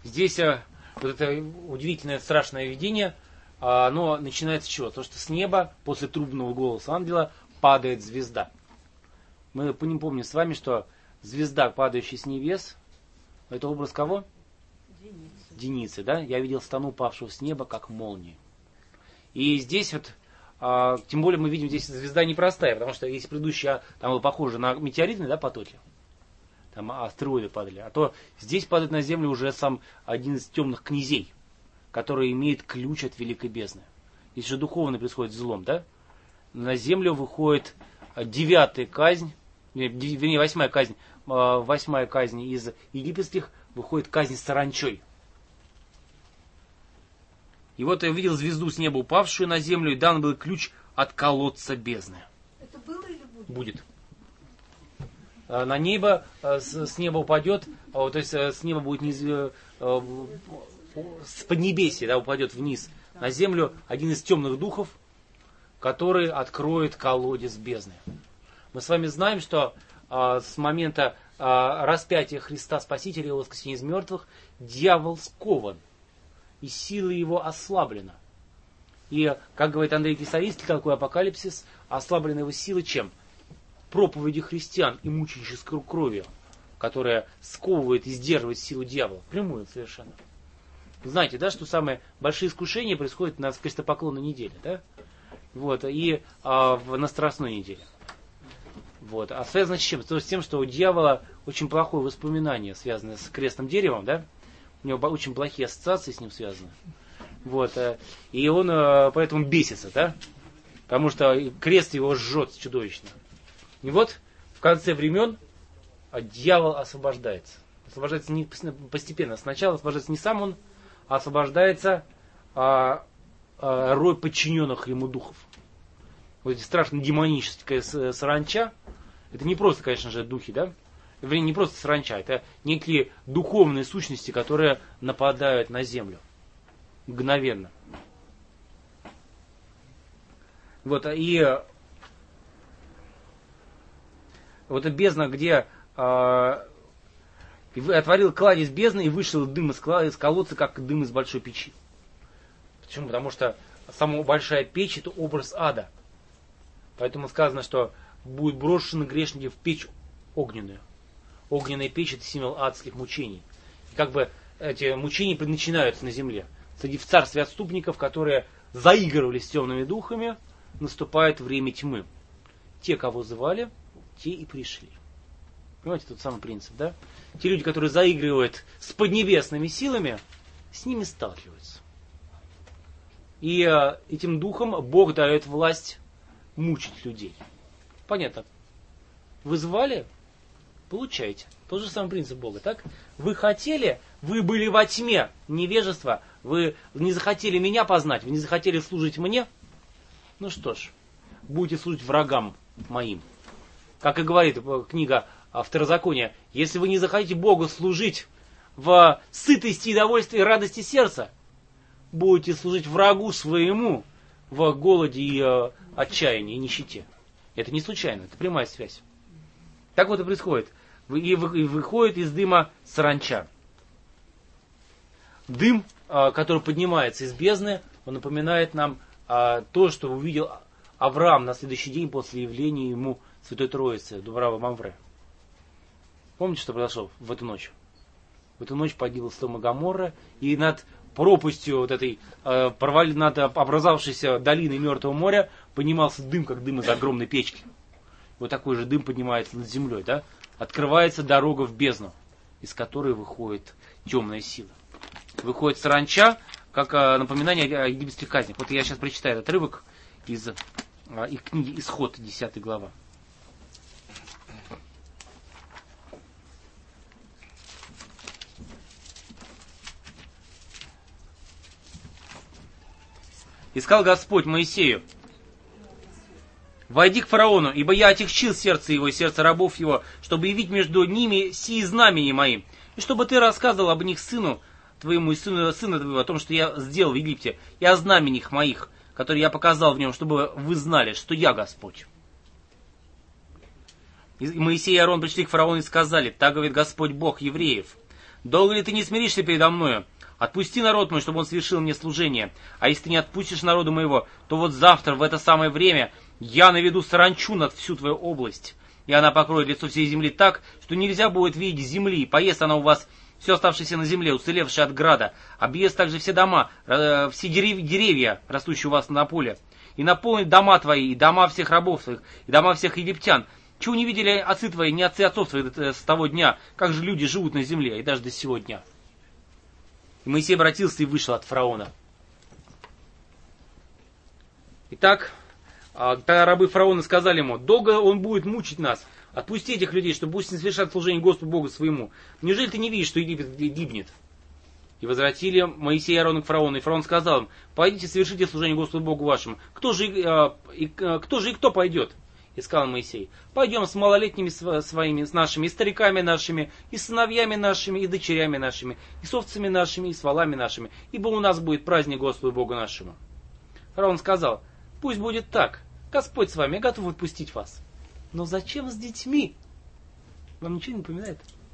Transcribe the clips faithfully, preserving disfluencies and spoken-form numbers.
здесь а, вот это удивительное страшное видение, а, оно начинается с чего? То, что с неба после трубного голоса ангела падает звезда. Мы не помним с вами, что звезда, падающая с небес, это образ кого? Деницы. Деницы, да? Я видел стану, упавшего с неба, как молнию. И здесь вот, а, тем более мы видим, здесь звезда непростая, потому что если предыдущая, там было похоже на метеоритные, да, потоки, там астероиды падали, а то здесь падает на землю уже сам один из темных князей, который имеет ключ от великой бездны. Здесь же духовно происходит взлом, да? На землю выходит девятая казнь, вернее, восьмая казнь, восьмая казнь из египетских, выходит казнь саранчой. И вот я увидел звезду с неба, упавшую на землю, и дан был ключ от колодца бездны. Это было или будет? Будет. На небо, с неба упадет, то есть с неба будет низ, с поднебесья, да, упадет вниз на землю один из темных духов, который откроет колодец бездны. Мы с вами знаем, что а, с момента а, распятия Христа Спасителя и воскресения из мертвых дьявол скован, и сила его ослаблена. И, как говорит Андрей Крестовицкий, такой апокалипсис, ослаблена его сила чем? Проповеди христиан и мученической кровью, которая сковывает и сдерживает силу дьявола. Прямую совершенно. Знаете, да, что самые большие искушения происходят на крестопоклонной неделе, да? Вот, и а, в, на Страстной неделе. Вот. А связано с чем? С тем, что у дьявола очень плохое воспоминание, связанное с крестным деревом, да? У него очень плохие ассоциации с ним связаны. Вот. И он поэтому бесится, да? Потому что крест его жжет чудовищно. И вот в конце времен дьявол освобождается. Освобождается не постепенно. Сначала освобождается не сам он, а освобождается а, а, рой подчиненных ему духов. Вот эти страшно демоническая саранча, это не просто, конечно же, духи, да? Вернее, не просто саранча, это некие духовные сущности, которые нападают на землю. Мгновенно. Вот, и вот эта бездна, где э, отворил кладезь бездны и вышел дым из, из колодца, как дым из большой печи. Почему? Потому что сама большая печь — это образ ада. Поэтому сказано, что будут брошены грешники в печь огненную. Огненная печь — это символ адских мучений. И как бы эти мучения начинаются на земле. Среди в царстве отступников, которые заигрывали с темными духами, наступает время тьмы. Те, кого звали, те и пришли. Понимаете, тот самый принцип, да? Те люди, которые заигрывают с поднебесными силами, с ними сталкиваются. И э, этим духом Бог дает власть мучить людей. Понятно? Вы звали? Получаете. Тот же самый принцип Бога, так? Вы хотели, вы были во тьме невежества, вы не захотели меня познать, вы не захотели служить мне. Ну что ж, будете служить врагам моим. Как и говорит книга Второзакония, если вы не захотите Богу служить в сытости и довольстве и радости сердца, будете служить врагу своему в голоде и э, отчаянии и нищете. Это не случайно, это прямая связь. Так вот и происходит. И выходит из дыма саранча. Дым, который поднимается из бездны, он напоминает нам то, что увидел Авраам на следующий день после явления ему Святой Троицы, Дубрава Мамвре. Помните, что произошло в эту ночь? В эту ночь погибла Содом и Гоморра, и над пропастью вот этой, над образовавшейся долиной Мертвого моря поднимался дым, как дым из огромной печки. Вот такой же дым поднимается над землей, да? Открывается дорога в бездну, из которой выходит темная сила. Выходит саранча, как напоминание о египетских казнях. Вот я сейчас прочитаю этот отрывок из, из книги Исход, десятая глава. И сказал Господь Моисею: «Войди к фараону, ибо я отягчил сердце его и сердце рабов его, чтобы явить между ними сии знамения мои, и чтобы ты рассказывал об них сыну твоему и сыну сына твоего, о том, что я сделал в Египте, и о знамениях моих, которые я показал в нем, чтобы вы знали, что я Господь». И Моисей и Аарон пришли к фараону и сказали: «Так говорит Господь Бог евреев, долго ли ты не смиришься передо мною? Отпусти народ мой, чтобы он совершил мне служение. А если ты не отпустишь народу моего, то вот завтра в это самое время я наведу саранчу над всю твою область. И она покроет лицо всей земли так, что нельзя будет видеть земли. Поест она у вас все оставшееся на земле, уцелевшее от града. Объест также все дома, э, все дерев- деревья, растущие у вас на поле. И наполнит дома твои, и дома всех рабов твоих, и дома всех египтян. Чего не видели отцы твои, не отцы отцов твоих с того дня, как же люди живут на земле, и даже до сего дня. И Моисей обратился и вышел от фараона. Итак, тогда рабы фараона сказали ему: долго он будет мучить нас. Отпусти этих людей, чтобы пусть не совершат служение Господу Богу своему. Неужели ты не видишь, что Египет гибнет? И возвратили Моисей и Аарон к фараону. И фараон сказал им: пойдите, совершите служение Господу Богу вашему. Кто же и, и, кто же и кто пойдет? И сказал Моисей: пойдем с малолетними своими, с нашими, и стариками нашими, и сыновьями нашими, и дочерями нашими, и с овцами нашими, и с волами нашими, ибо у нас будет праздник Господу Богу нашему. Фараон сказал: пусть будет так, Господь с вами, я готов отпустить вас. Но зачем с детьми? Вам ничего не напоминает?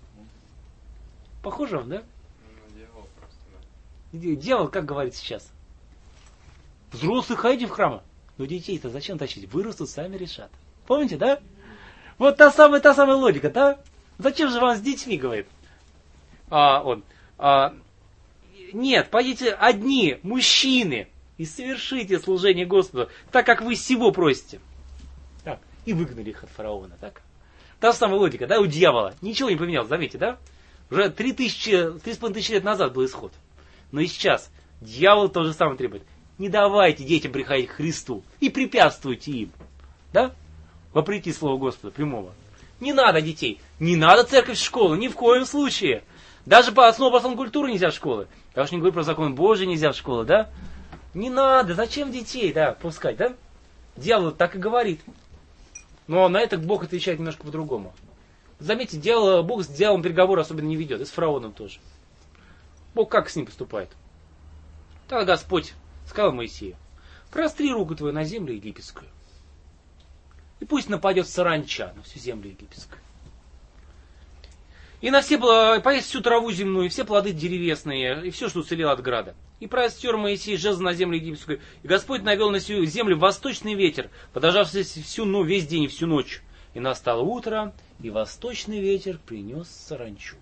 Похоже вам, да? Ну, дьявол просто, да. Дьявол, как говорит сейчас? Взрослых ходите в храм. Но детей-то зачем тащить? Вырастут, сами решат. Помните, да? Вот та самая, та самая логика, да? Зачем же вам с детьми, говорит? А, он. А, нет, пойдите одни, мужчины, и совершите служение Господу, так как вы сего просите. Так, и выгнали их от фараона, так? Та же самая логика, да, у дьявола. Ничего не поменялось, заметьте, да? Уже три тысячи, три с половиной тысячи лет назад был исход. Но и сейчас дьявол то же самое требует. Не давайте детям приходить к Христу и препятствуйте им. Да? Вопреки слову Господа прямого. Не надо детей. Не надо церковь в школу. Ни в коем случае. Даже по основам основной культуры нельзя в школы. Я уж не говорю про закон Божий, нельзя в школу, да? Не надо. Зачем детей, да, пускать, да? Дьявол так и говорит. Но на это Бог отвечает немножко по-другому. Заметьте, дьявол, Бог с дьяволом переговоры особенно не ведет. И с фараоном тоже. Бог как с ним поступает? Тогда Господь сказал Моисею: простри руку твою на землю египетскую, и пусть нападет саранча на всю землю египетскую. И на все, поесть всю траву земную, и все плоды деревесные, и все, что уцелело от града. И простер Моисей жезл на землю египетскую, и Господь навел на всю землю восточный ветер, продолжавшийся всю, ну, весь день и всю ночь. И настало утро, и восточный ветер принес саранчу.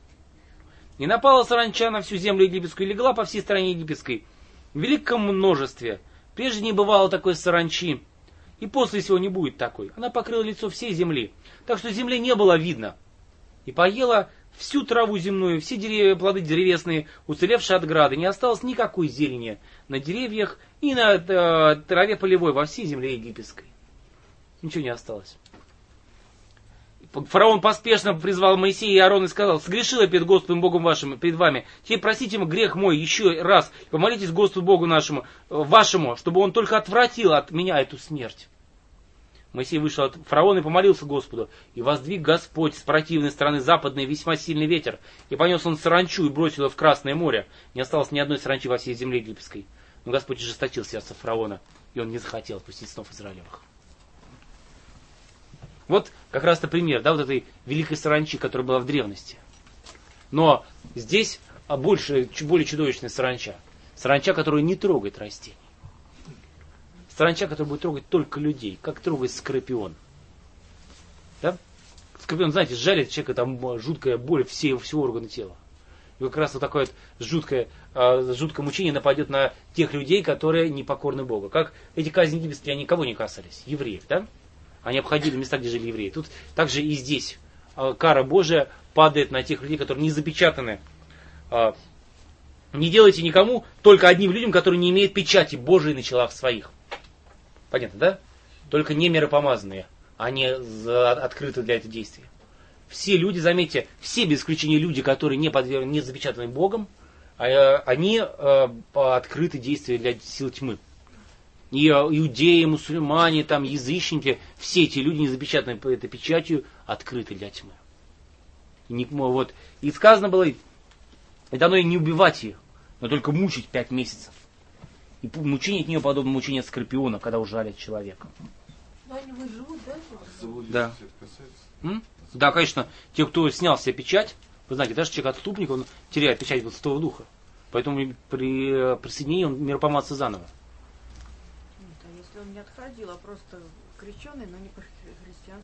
И напала саранча на всю землю египетскую, и легла по всей стране египетской в великом множестве. Прежде не бывало такой саранчи, и после всего не будет такой. Она покрыла лицо всей земли, так что земле не было видно. И поела всю траву земную, все деревья, плоды деревесные, уцелевшие от града. Не осталось никакой зелени на деревьях и на э, траве полевой во всей земле египетской. Ничего не осталось. Фараон поспешно призвал Моисея и Аарона и сказал: согрешил я перед Господом Богом вашим, перед вами. Теперь простите ему грех мой еще раз. Помолитесь Господу Богу нашему, вашему, чтобы он только отвратил от меня эту смерть. Моисей вышел от фараона и помолился Господу. И воздвиг Господь с противной стороны западной весьма сильный ветер. И понес он саранчу и бросил ее в Красное море. Не осталось ни одной саранчи во всей земле египетской. Но Господь ожесточил сердце фараона, и он не захотел отпустить сынов Израилевых. Вот как раз-то пример, да, вот этой великой саранчи, которая была в древности. Но здесь больше, более чудовищная саранча. Саранча, которая не трогает растений. Саранча, которая будет трогать только людей, как трогает скорпион. Да? Скорпион, знаете, жалит человека, там жуткая боль все, все органы тела. И как раз вот такое вот жуткое, жуткое мучение нападет на тех людей, которые непокорны Богу. Как эти казни египетские, они никого не касались, евреев, да? Они обходили места, где жили евреи. Тут также и здесь кара Божия падает на тех людей, которые не запечатаны. Не делайте никому, только одним людям, которые не имеют печати Божией на челах своих. Понятно, да? Только не миропомазанные, они открыты для этого действия. Все люди, заметьте, все без исключения люди, которые не, подвер... не запечатаны Богом, они открыты действию для сил тьмы. И иудеи, мусульмане, там, язычники, все эти люди, не запечатанные по этой печатью, открыты для тьмы. И, не, вот, и сказано было, и дано и не убивать их, но только мучить пять месяцев. И мучение от нее подобно мучению от скорпиона, когда ужалят человека. Но они выживут, да? Да. Да, конечно, те, кто снял себе печать, Вы знаете, даже человек отступник, он теряет печать Святого Духа. Поэтому при присоединении он миропомазался заново. Нет, а если он не отходил, а просто крещеный, но не по христианскому